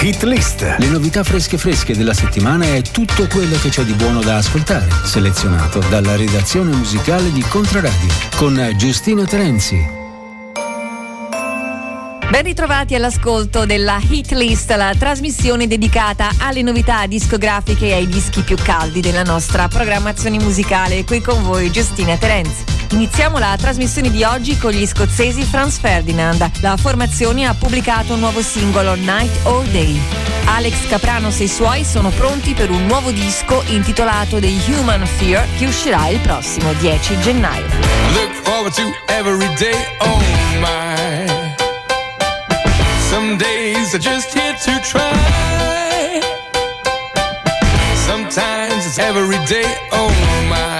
Hit List. Le novità fresche della settimana e tutto quello che c'è di buono da ascoltare, selezionato dalla redazione musicale di Controradio, con Giustina Terenzi. Ben ritrovati all'ascolto della Hit List, la trasmissione dedicata alle novità discografiche e ai dischi più caldi della nostra programmazione musicale. Qui con voi Giustina Terenzi. Iniziamo la trasmissione di oggi con gli scozzesi Franz Ferdinand. La formazione ha pubblicato un nuovo singolo, Night or Day. Alex Capranos e i suoi sono pronti per un nuovo disco intitolato The Human Fear, che uscirà il prossimo 10 gennaio. Look forward to every day, oh my. Some days are just here to try. Sometimes it's every day, oh my.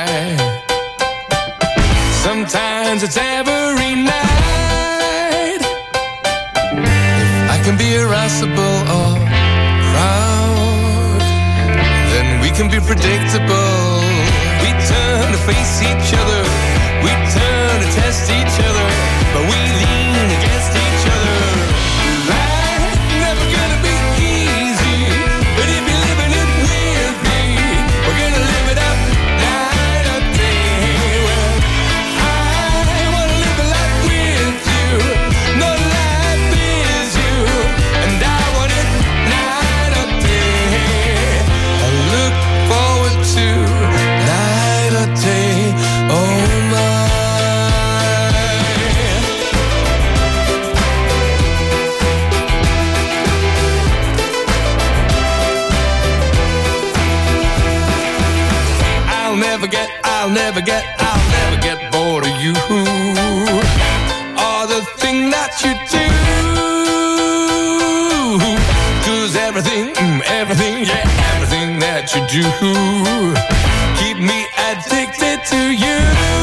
Sometimes it's every night. If I can be irascible or proud, then we can be predictable. We turn to face each other, we turn to test each other, but we lean against each other. Life's never gonna be easy, but if you're living it with me, we're gonna live it up night or day. Well, I wanna live a life with you, no life is you, and I want it night or day. I look forward to night or day, oh my. I'll never get bored of you or the thing that you do. 'Cause everything that you do keep me addicted to you.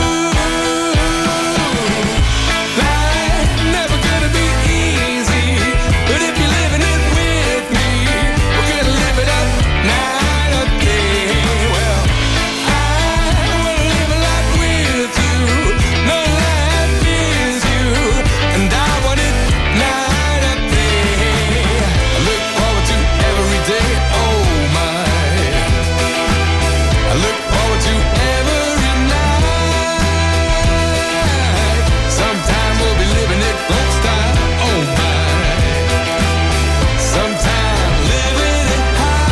Life's never gonna be easy, but if you're living it with me, we're gonna live it up night or day. Well, I wanna live a life with you, no life is you, and I want it night or day. I look forward to every day, oh my. I look forward to every night. Sometime we'll be living it folk style, oh my. Sometime living it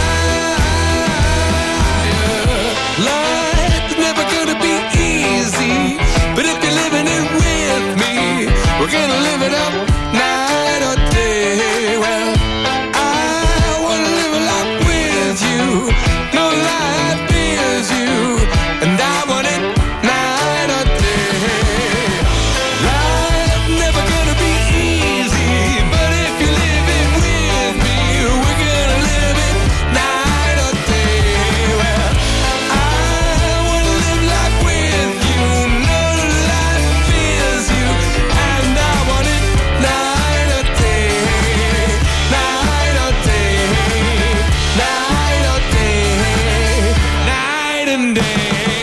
high. Life's never gonna be easy, but if you're living it with me, we're gonna live it up night or day. Well, I wanna live a life with you, no life is you, and I want it night or day. Life's never gonna be easy, but if you live it with me, we're gonna live it night or day. Well, I wanna live life with you, no life is you, and I want it night or day, night or day, night or day, night and day.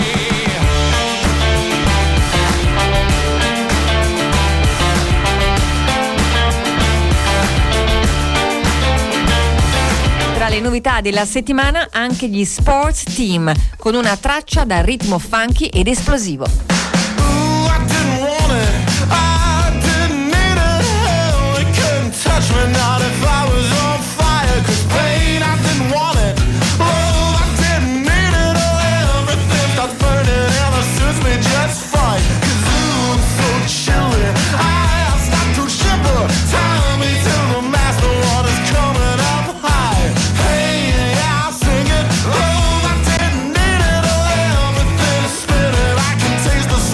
Tra le novità della settimana anche gli Sports Team, con una traccia dal ritmo funky ed esplosivo. Ooh, I didn't want it, I didn't need it, oh, it couldn't touch me, not if I was on fire, 'cause pain, I didn't want it, oh, I didn't need it, oh, everything starts burning, ever suits me just fine, 'cause ooh, I'm so chilly, I start to shiver, tie me to the mast, the water's coming up high, hey, yeah, I'll sing it, oh, I didn't need it, oh, everything's spinning, I can taste the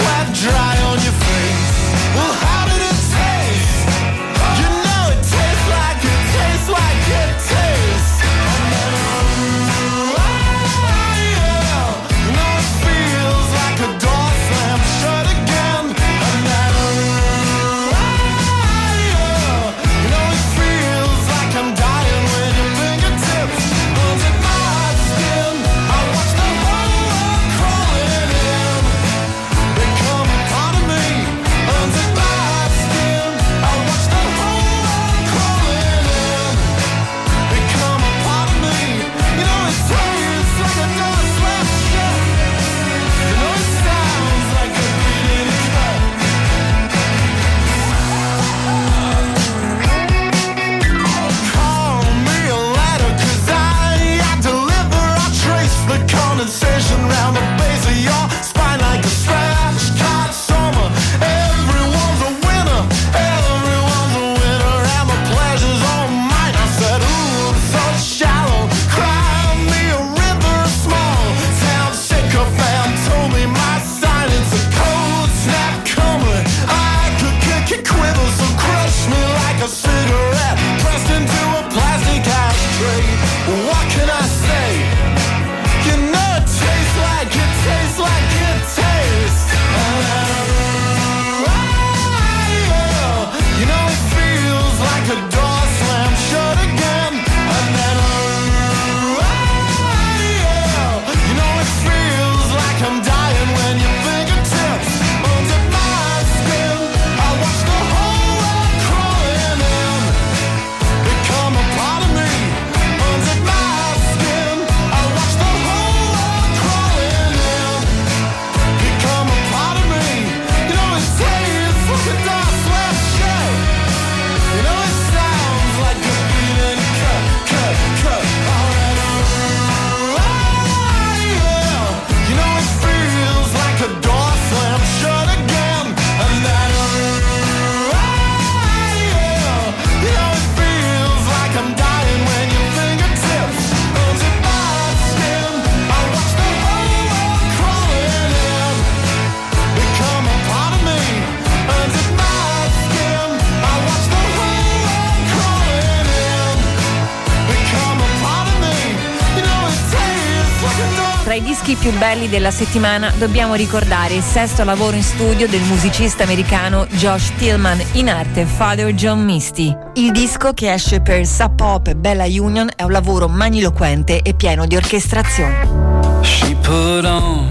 tra i dischi più belli della settimana dobbiamo ricordare il sesto lavoro in studio del musicista americano Josh Tillman, in arte Father John Misty. Il disco, che esce per Sub Pop e Bella Union, è un lavoro magniloquente e pieno di orchestrazioni. She put on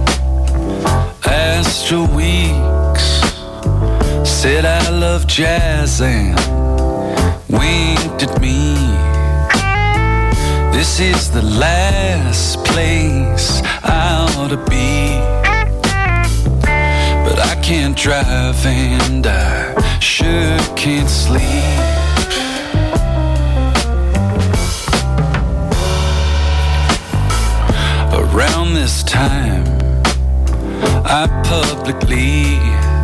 Astro Weeks, said I love jazz and winked at me. This is the last place I ought to be, but I can't drive and I sure can't sleep. Around this time I publicly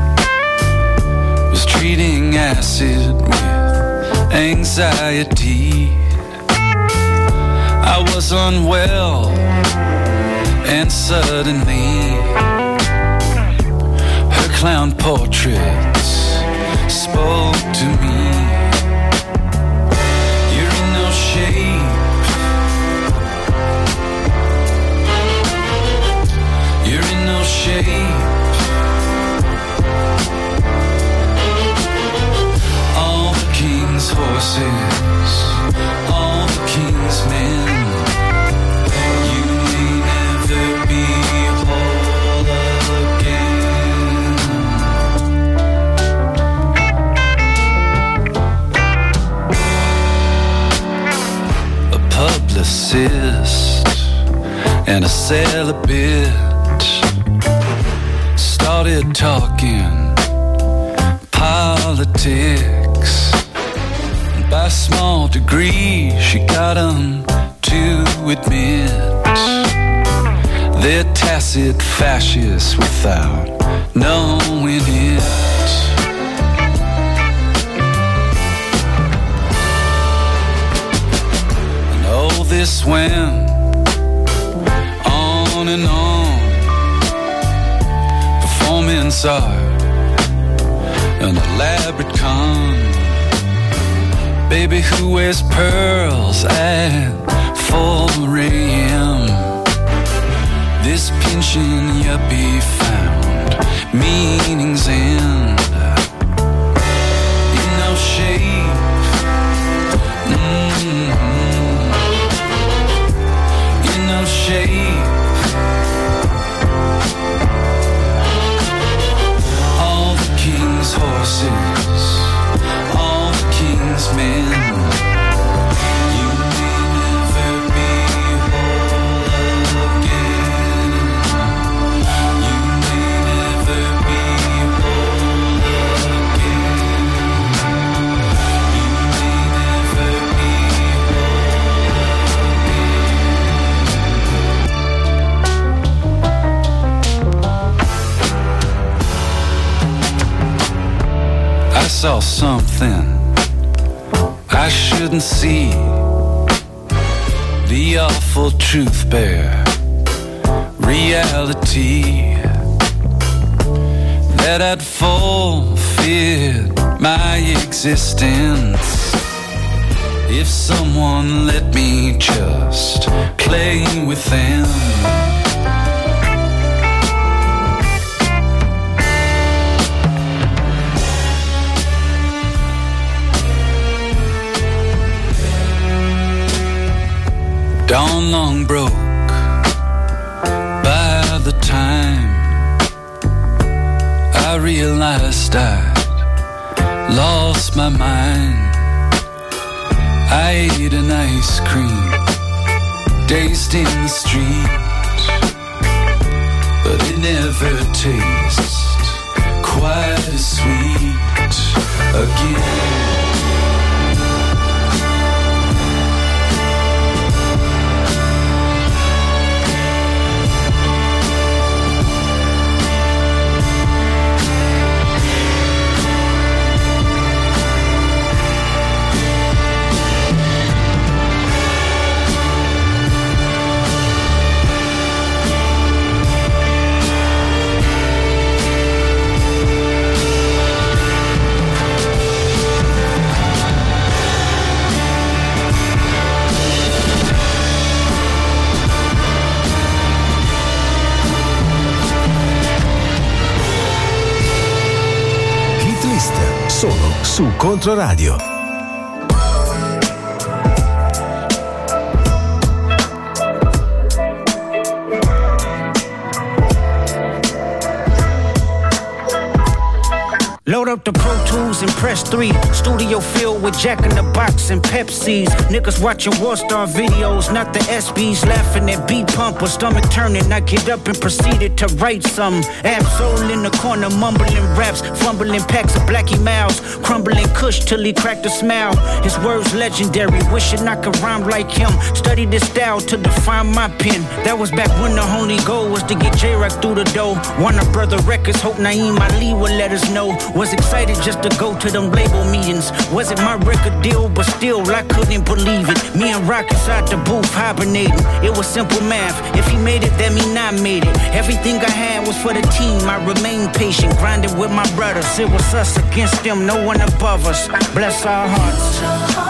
was treating acid with anxiety. I was unwell, and suddenly her clown portraits spoke to me. You're in no shape, you're in no shape. All the king's horses, all the king's men, you may never be whole again. A publicist and a celibate started talking politics. By a small degree, she got them to admit they're tacit fascists without knowing it. And oh, this went on and on. Performance art, an elaborate con. Baby who wears pearls at 4 a.m. This pension yuppie found meaning's end. In no shape, in no shape. All the king's horses, all the king's men, you may never be whole again. You may never be whole again. You may never be whole again. I saw something I shouldn't see, the awful truth bear reality, that I'd forfeit my existence if someone let me just play with them. Dawn long broke by the time I realized I'd lost my mind. I ate an ice cream, dazed in the street, but it never tastes quite as sweet again. su Controradio. Load up the Pro Tools and press 3. Studio filled with Jack in the Box and Pepsis. Niggas watching Warstar videos, not the SBs. Laughing at beat pump or stomach turning. I get up and proceeded to write something. Absol in the corner, mumbling raps, fumbling packs of Blackie Mouse, crumbling Kush till he cracked a smile. His words legendary, wishing I could rhyme like him. Studied this style to define my pen. That was back when the only goal was to get J-Rock through the door. Warner Brother Records, hope Naeem Ali would let us know. Was excited just to go to them label meetings. Wasn't my record deal, but still I couldn't believe it. Me and Rock inside the booth hibernating. It was simple math. If he made it, that mean I made it. Everything I had was for the team. I remained patient, grinding with my brothers. It was us against them, no one above us. Bless our hearts.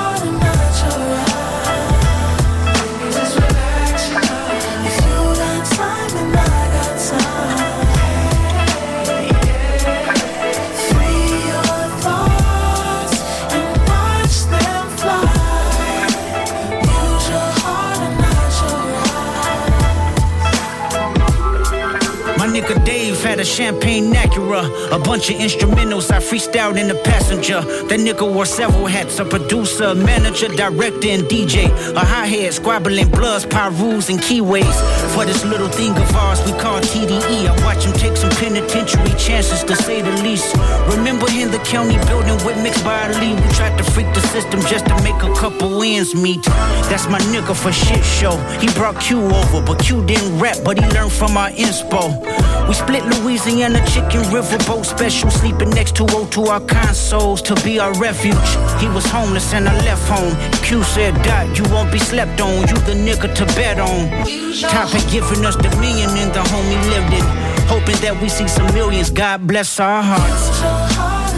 Nigga Dave had a champagne Acura, a bunch of instrumentals I freestyled in the passenger. That nigga wore several hats, a producer, manager, director, and DJ. A hi-hat, squabbling bloods, pyrus, and keyways. For this little thing of ours we call TDE, I watch him take some penitentiary chances to say the least. Remember in the county building with mixed by Lee, we tried to freak the system just to make a couple ends meet. That's my nigga for shit show. He brought Q over, but Q didn't rap, but he learned from our inspo. We split Louisiana chicken riverboat special, sleeping next to O2 our consoles to be our refuge. He was homeless and I left home. Q said, Dot, you won't be slept on, you the nigga to bet on. Top had given us the million in the home he lived in, hoping that we see some millions. God bless our hearts.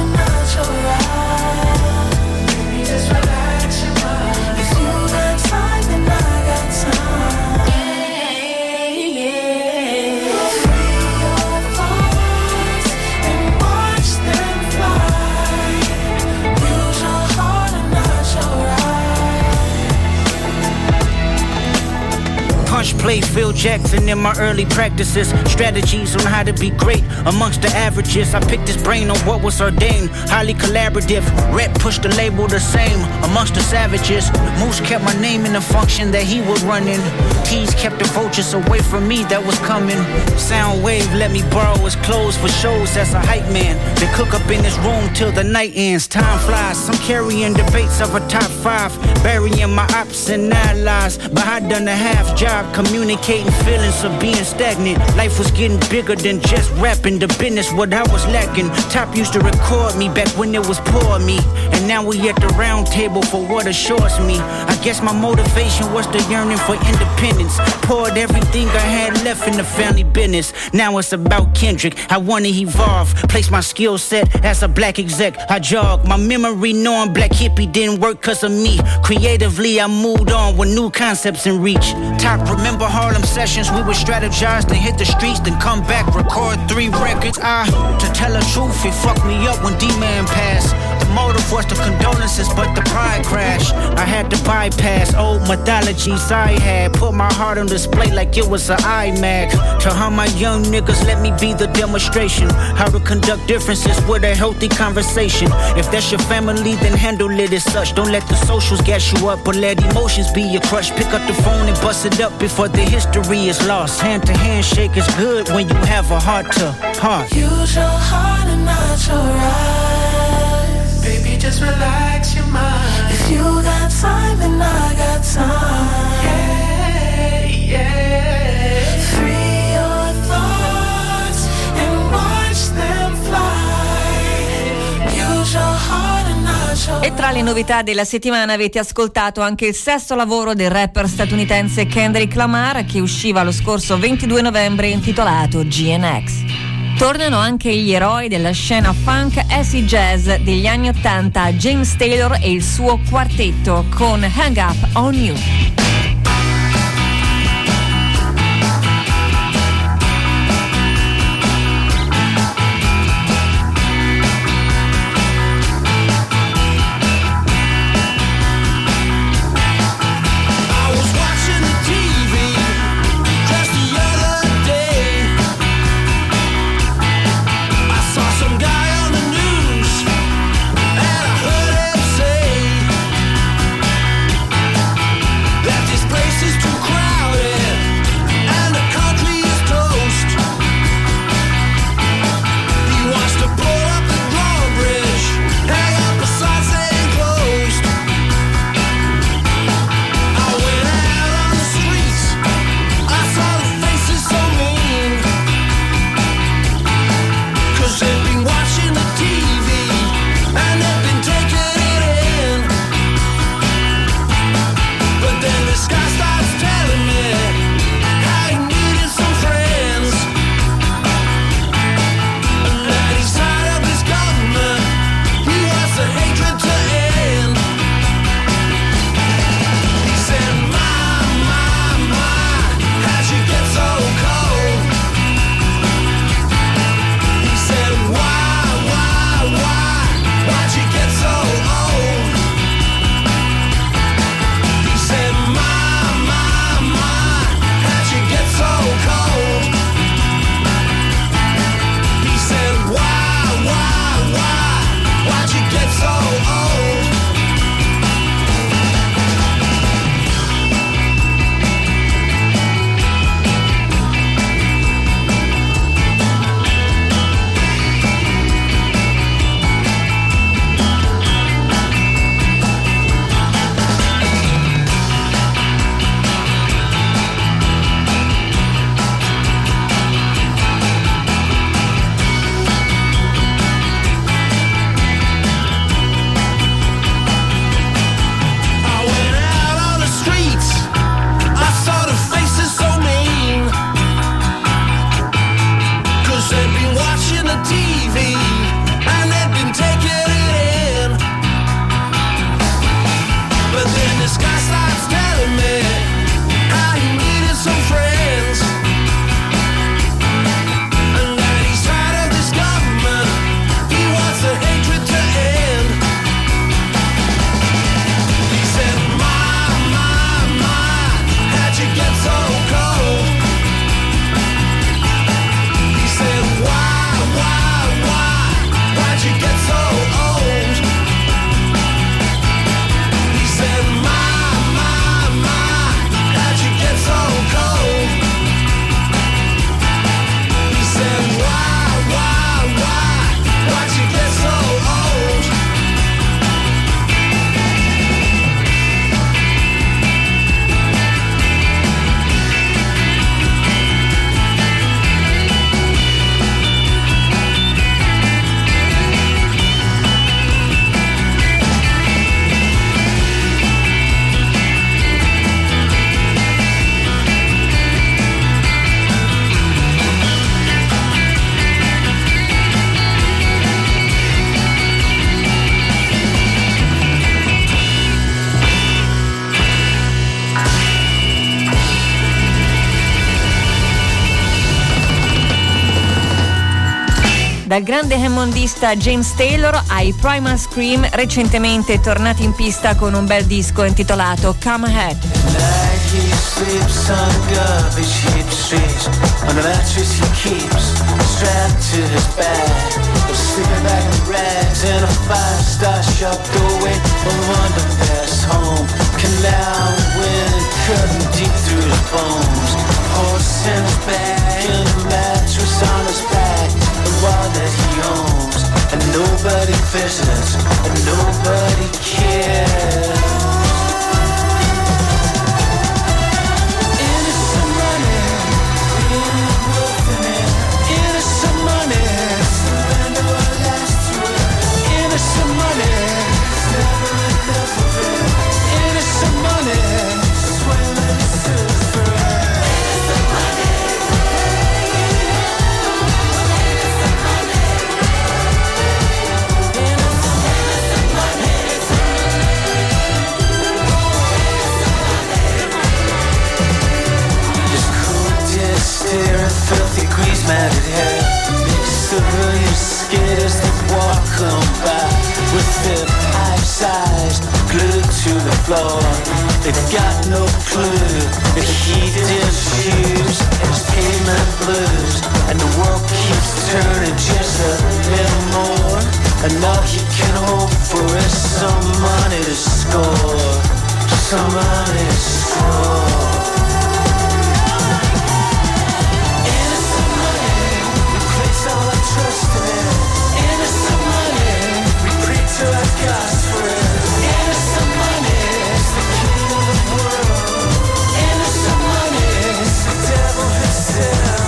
Play Phil Jackson in my early practices. Strategies on how to be great amongst the averages. I picked his brain on what was ordained. Highly collaborative. Rhett pushed the label the same amongst the savages. Moose kept my name in the function that he was running. Tease kept the vultures away from me that was coming. Soundwave let me borrow his clothes for shows as a hype man. They cook up in his room till the night ends. Time flies. I'm carrying debates of a top 5. Burying my ops and allies. But I done a half job communicating feelings of being stagnant. Life was getting bigger than just rapping. The business what I was lacking. Top used to record me back when it was poor me, and now we at the round table for what assures me. I guess my motivation was the yearning for independence. Poured everything I had left in the family business. Now it's about Kendrick. I wanna evolve, place my skill set as a black exec. I jog my memory knowing Black Hippie didn't work cause of me. Creatively I moved on with new concepts in reach. Top remember Harlem sessions, we would strategize, then hit the streets, then come back, record 3 records. To tell the truth, it fucked me up when D-Man passed. The motive was the condolences, but the pride crashed. I had to bypass old mythologies I had. Put my heart on display like it was an iMac. To how my young niggas let me be the demonstration. How to conduct differences with a healthy conversation. If that's your family, then handle it as such. Don't let the socials gas you up, but let emotions be your crush. Pick up the phone and bust it up before the history is lost. Hand to hand shake is good when you have a heart to heart. Use your heart and not your eyes. Baby, just relax your mind. If you got time, then I got time. Yeah, yeah. Free your thoughts and watch them fly. Use your heart and not your eyes. E tra le novità della settimana avete ascoltato anche il 6º lavoro del rapper statunitense Kendrick Lamar, che usciva lo scorso 22 novembre, intitolato GNX. Tornano anche gli eroi della scena funk acid jazz degli anni 80, James Taylor e il suo quartetto con Hang Up On You. dal grande hammondista James Taylor ai Primal Scream, recentemente tornati in pista con un bel disco intitolato Come Ahead. He sleeps on garbage heap streets, on the mattress he keeps strapped to his back. A sleeping bag of rags in a five-star shop doorway. A wonder-pass home, canal wind cutting deep through his bones. Horse in his bag and a mattress on his back. The wall that he owns, and nobody visits, and nobody cares. Filthy grease matted hair makes civilian skaters that walk on by with their pipes eyes glued to the floor. They've got no clue if heated shoes is pavement blues, and the world keeps turning just a little more, and all you can hope for is some money to score, some money to score. Trust in it, innocent money. We pray to our gods for it. Innocent money is the king of the world. Innocent money is the devil himself.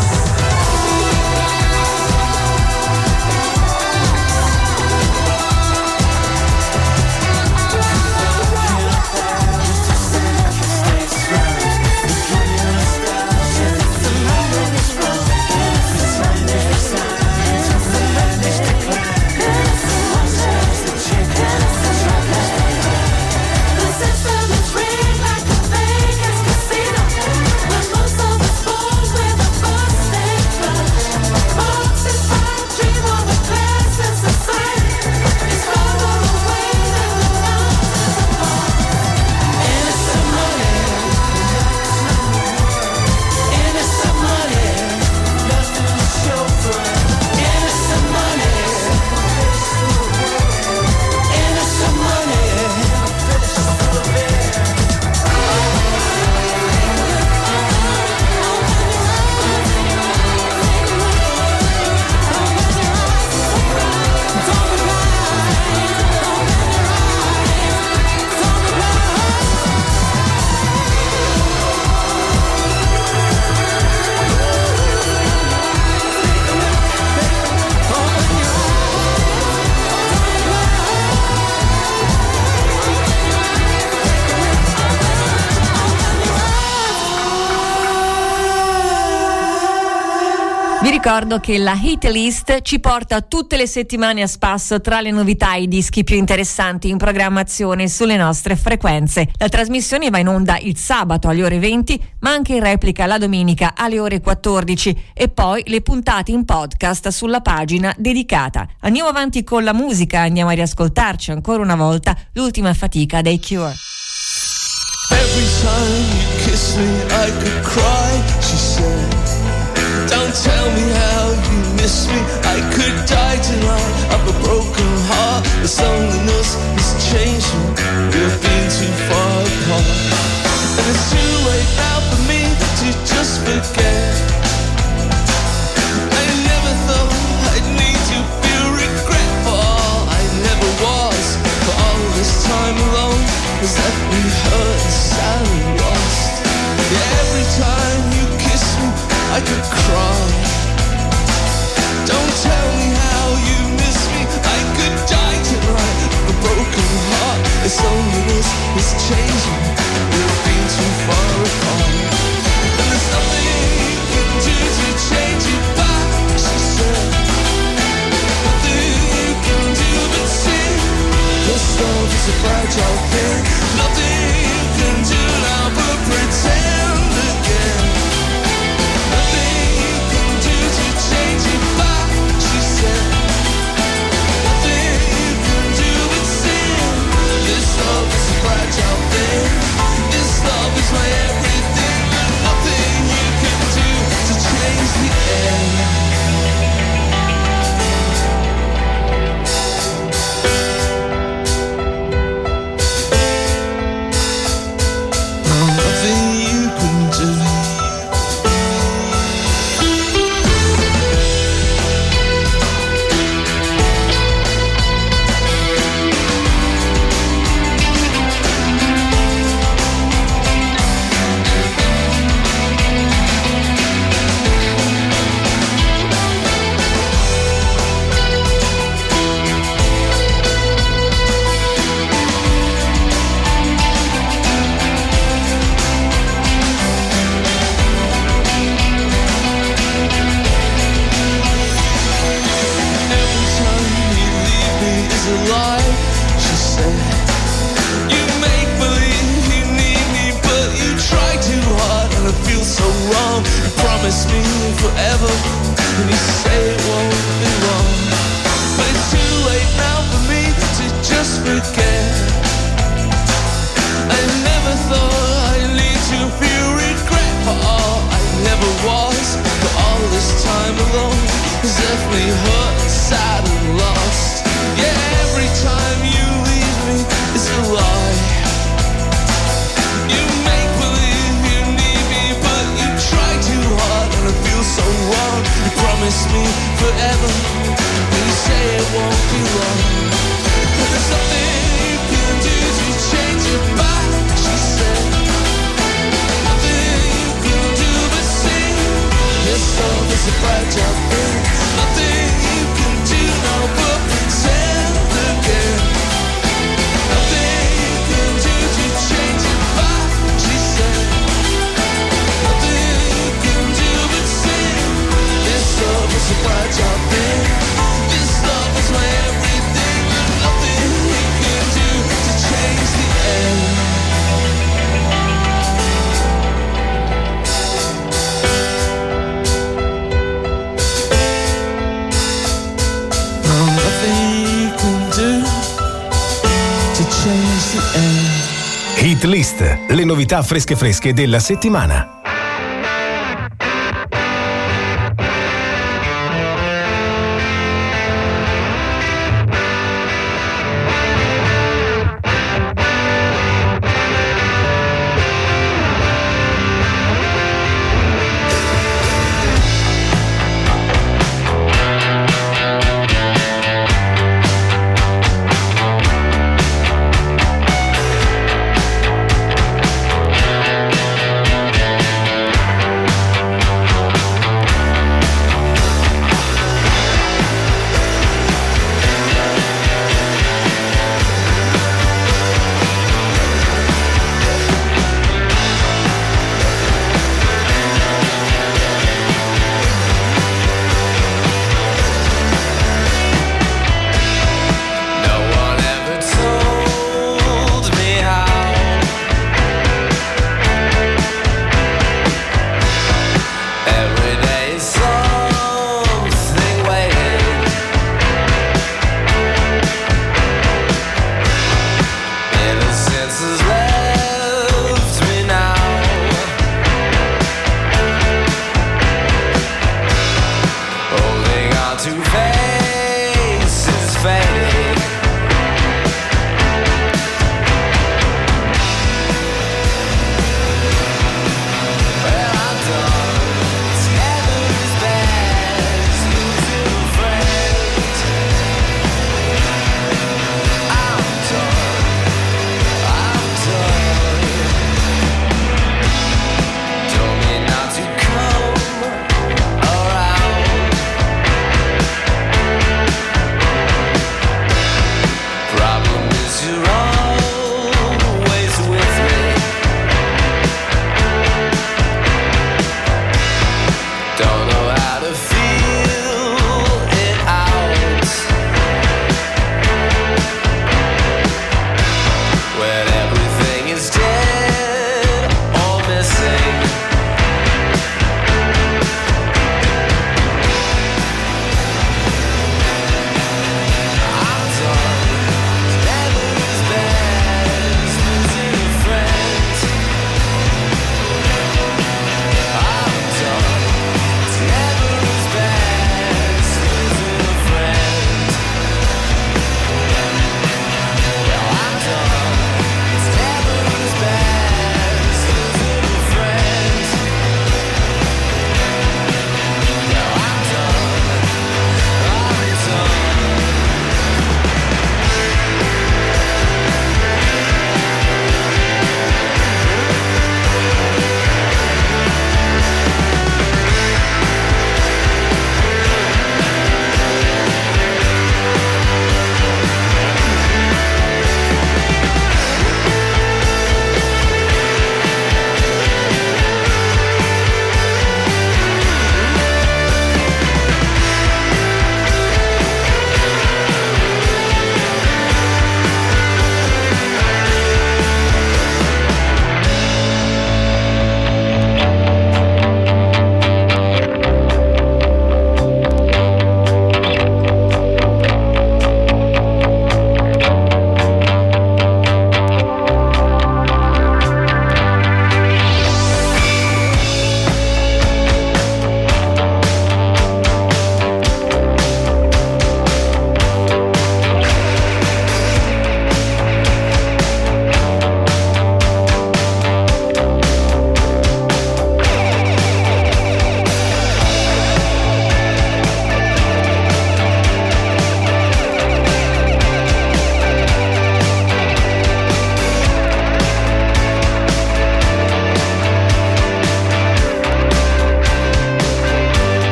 Vi ricordo che la Hit List ci porta tutte le settimane a spasso tra le novità e i dischi più interessanti in programmazione sulle nostre frequenze. La trasmissione va in onda il sabato alle ore 20, ma anche in replica la domenica alle ore 14 e poi le puntate in podcast sulla pagina dedicata. Andiamo avanti con la musica, andiamo a riascoltarci ancora una volta l'ultima fatica dei Cure. Every time you kiss me I could cry, she said. Don't tell me how you miss me. I could die tonight of a broken heart. The loneliness is changing. We've been too far apart, and it's too late now for me to just forget. I never thought I'd need to feel regret for all I never was. For all this time alone has left me hurt and sad and lost. Yeah, every time you kiss me I could cry. Don't tell me how you miss me. I could die tonight. A broken heart. This loneliness is changing. We've been too far apart, and there's nothing you can do to change it back, she said. Nothing you can do but see. This love is a fragile thing. Nothing you can do now but pretend again. Nothing you can do to change it back, she said. forever, and you say it won't be long. But it's too late now for me to just forget. I never thought I'd lead to feel regret for all I never was. But all this time alone has left me hurt, sad and lost. Yeah, every time you leave me, it's a lie. You make believe you need me, but you try too hard and I feel so wrong. You promise me forever, and you say it won't be long. But there's nothing you can do to change it back, she said. Nothing you can do but sing. This love is a fragile thing. Nothing you can do now but pretend again. Nothing you can do to change it back, she said. Nothing you can do but sing. This love is a fragile thing. This love is my everything. Nothing you can do to change the end. Hit List, le novità fresche della settimana.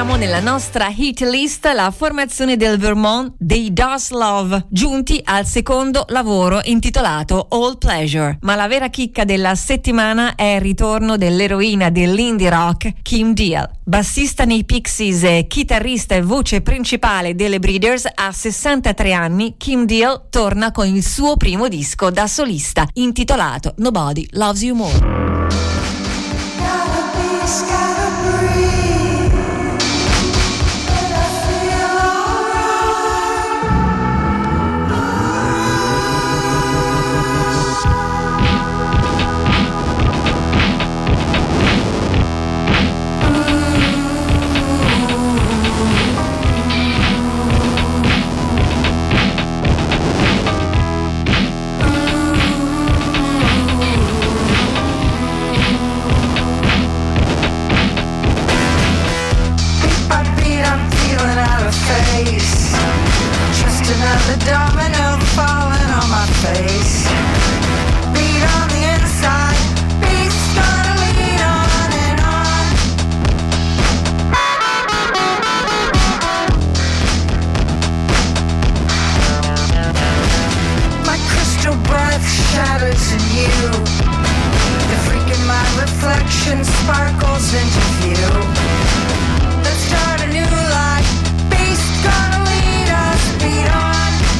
abbiamo nella nostra hit list la formazione del Vermont dei Does Love, giunti al secondo lavoro intitolato All Pleasure. Ma la vera chicca della settimana è il ritorno dell'eroina dell'indie rock Kim Deal. Bassista nei Pixies e chitarrista e voce principale delle Breeders, a 63 anni Kim Deal torna con il suo primo disco da solista intitolato Nobody Loves You More. Another domino falling on my face. Beat on the inside, beat's gonna lead on and on. My crystal breath shatters in you. The freak in my reflection sparkles into view. Let's start a new life. Beat's gonna lead us, beat on.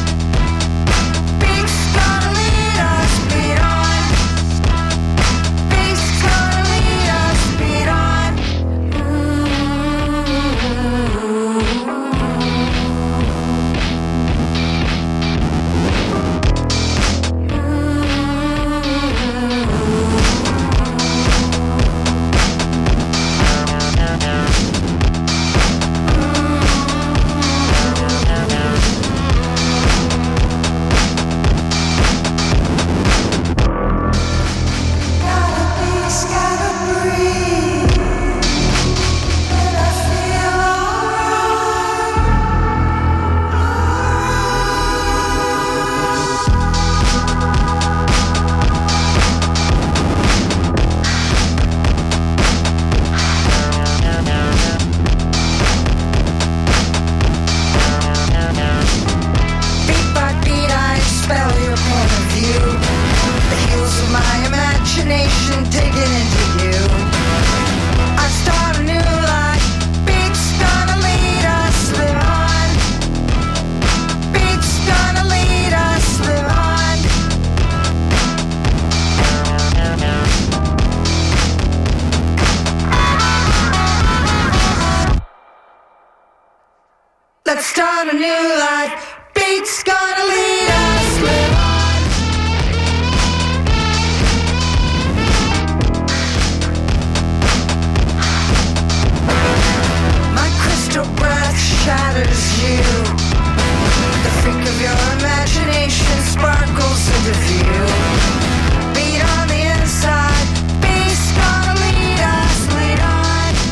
Let's start a new life. Beat's gonna lead us, live on. My crystal breath shatters you. The freak of your imagination sparkles into view. Beat on the inside. Beat's gonna lead us, lead on.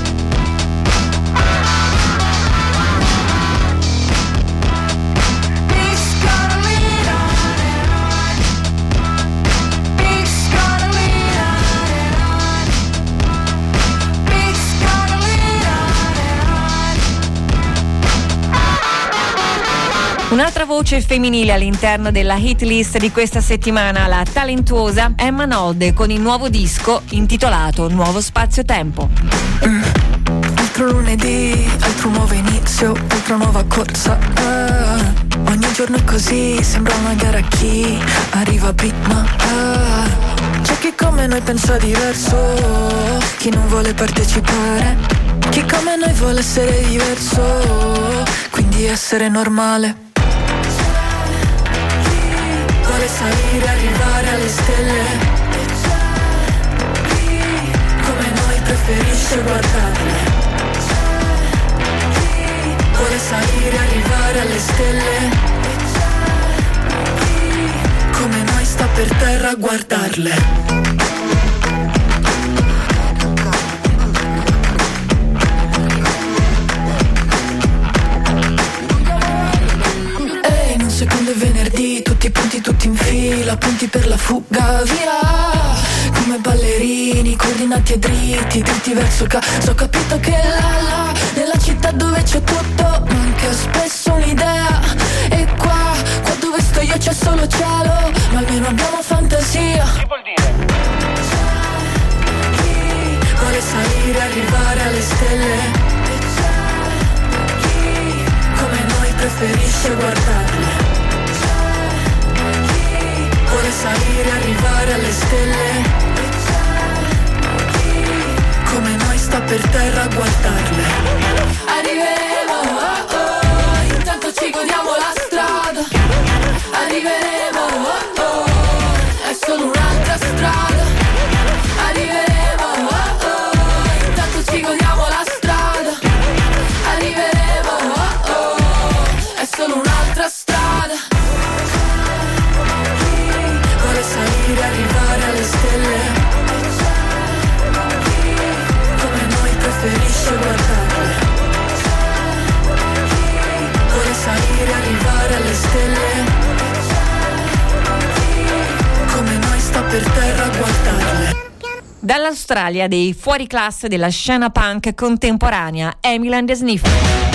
Un'altra voce femminile all'interno della hit list di questa settimana, la talentuosa Emma Nolde con il nuovo disco intitolato Nuovo Spazio Tempo. Altro lunedì, altro nuovo inizio, altra nuova corsa. Ogni giorno è così, sembra una gara a chi arriva prima. C'è chi come noi pensa diverso, chi non vuole partecipare, chi come noi vuole essere diverso, quindi essere normale. Vuole salire, arrivare alle stelle, come noi preferisce guardarle. Vuole salire, arrivare alle stelle, come noi sta per terra a guardarle. Secondo è venerdì, tutti Occhi punti tutti in fila, punti per la fuga, via. Come ballerini, coordinati e dritti, dritti verso casa. Ho capito che là, nella città dove c'è tutto, manca spesso un'idea. E qua dove sto io c'è solo cielo, ma almeno abbiamo fantasia. Che vuol dire? Vuole salire, arrivare alle stelle, e c'è chi come noi preferisce guardarle. Vuole salire, arrivare alle stelle, e c'è chi come noi sta per terra a guardarle. Arriveremo, oh oh, intanto ci godiamo la strada. Arriveremo, oh oh, è solo un'altra strada. Arriveremo, oh oh, intanto ci godiamo la strada. Arriveremo, oh oh, è solo un'altra strada. Vuole salire, arrivare alle stelle, come noi preferisce guardarle. Vuole salire, arrivare alle stelle, come noi sta per terra a guardarle. Dall'Australia dei fuoriclasse della scena punk contemporanea, Emily and the Sniffers.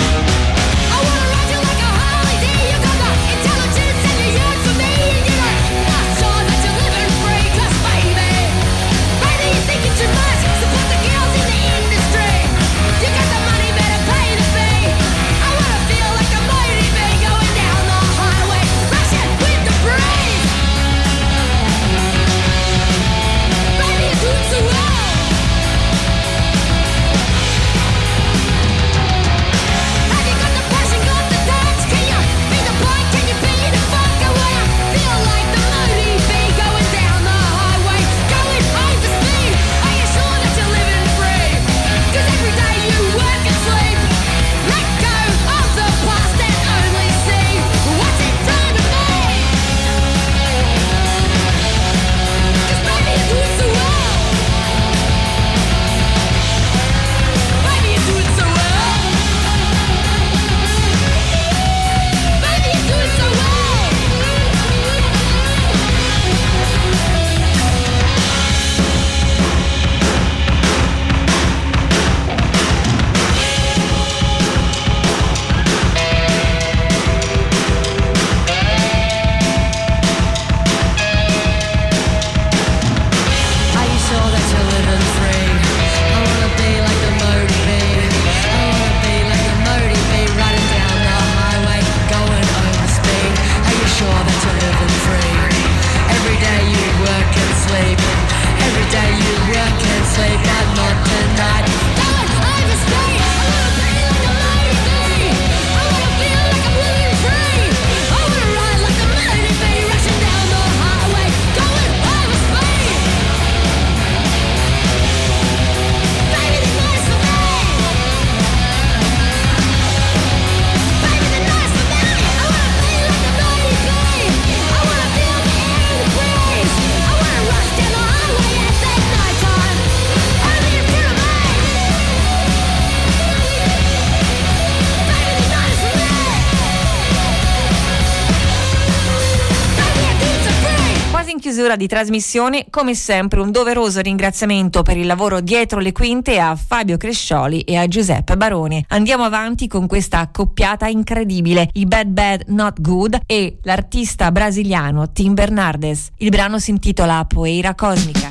Chiusura di trasmissione, come sempre un doveroso ringraziamento per il lavoro dietro le quinte a Fabio Crescioli e a Giuseppe Barone. Andiamo avanti con questa accoppiata incredibile, i Bad Bad Not Good e l'artista brasiliano Tim Bernardes. Il brano si intitola Poeira Cosmica.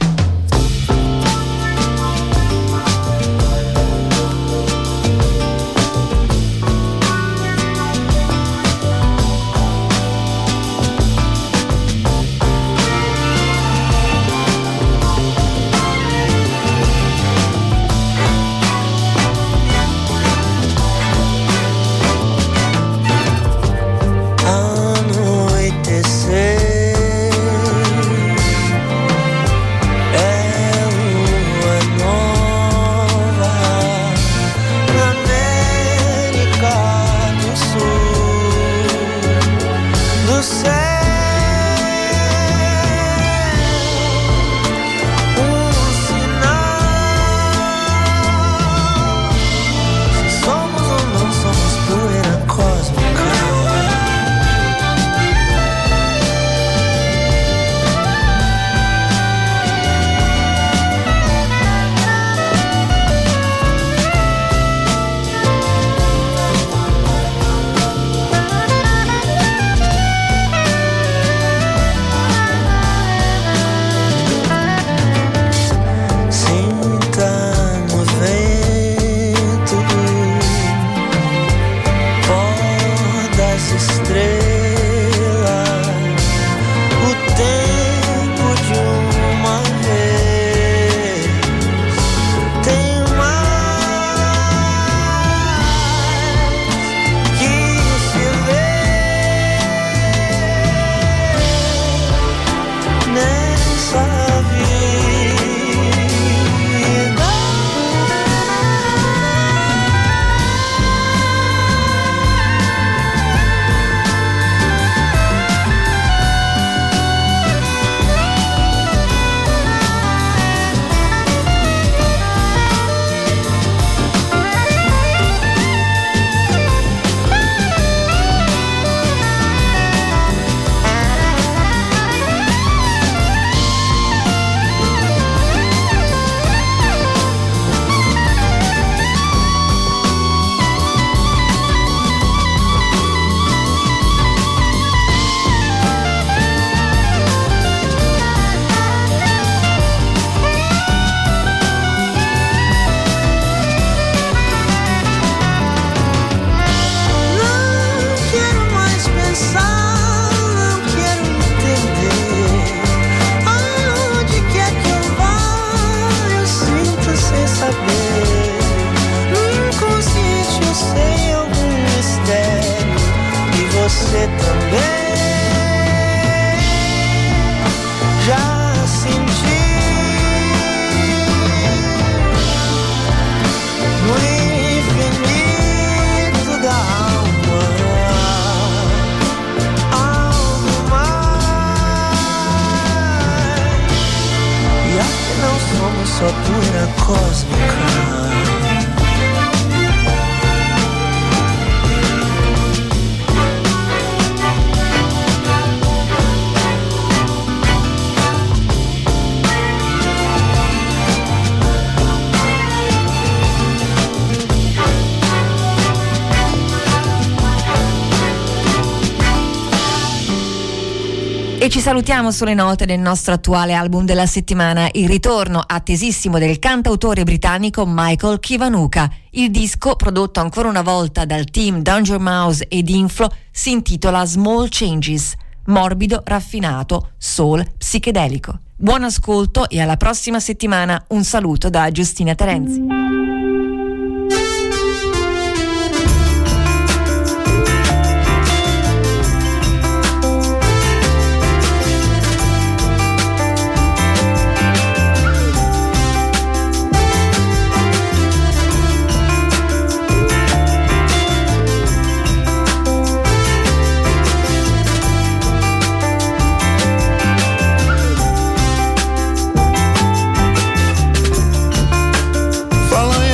você também já sentiu no infinito da alma algo mais, e afinal somos só poeira cósmica. E ci salutiamo sulle note del nostro attuale album della settimana, il ritorno attesissimo del cantautore britannico Michael Kiwanuka. Il disco, prodotto ancora una volta dal team Danger Mouse ed Inflo, si intitola Small Changes, morbido, raffinato, soul, psichedelico. Buon ascolto e alla prossima settimana. Un saluto da Giustina Terenzi. Following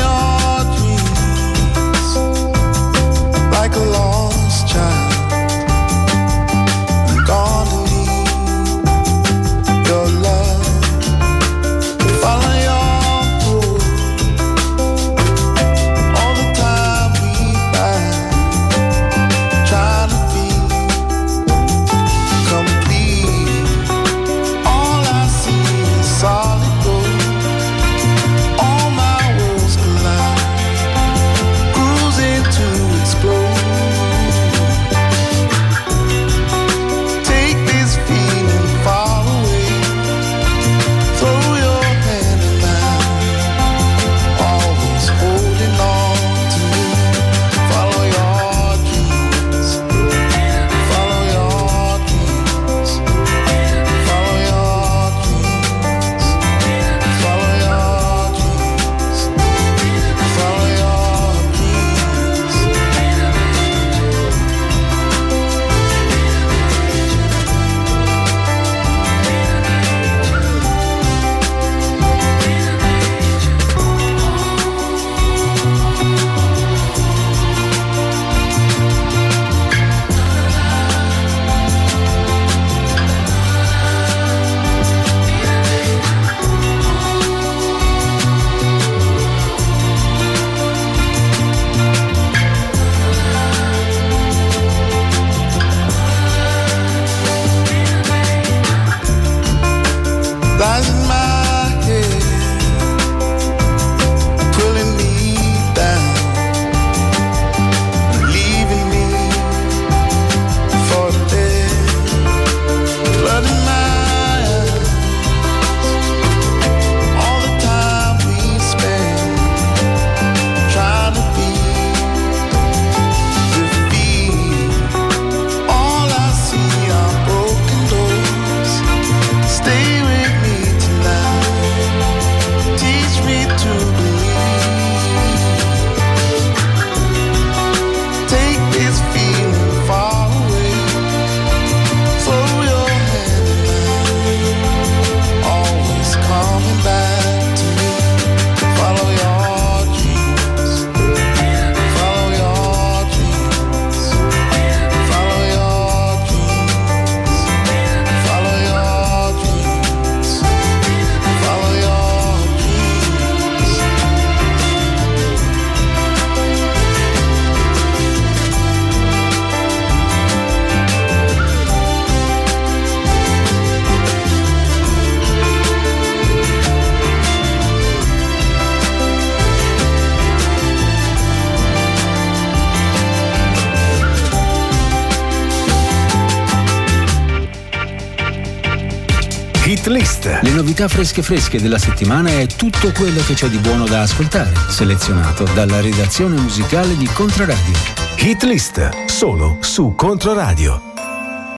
Hit List. Le novità fresche della settimana e tutto quello che c'è di buono da ascoltare, selezionato dalla redazione musicale di Controradio. Hit List, solo su Controradio.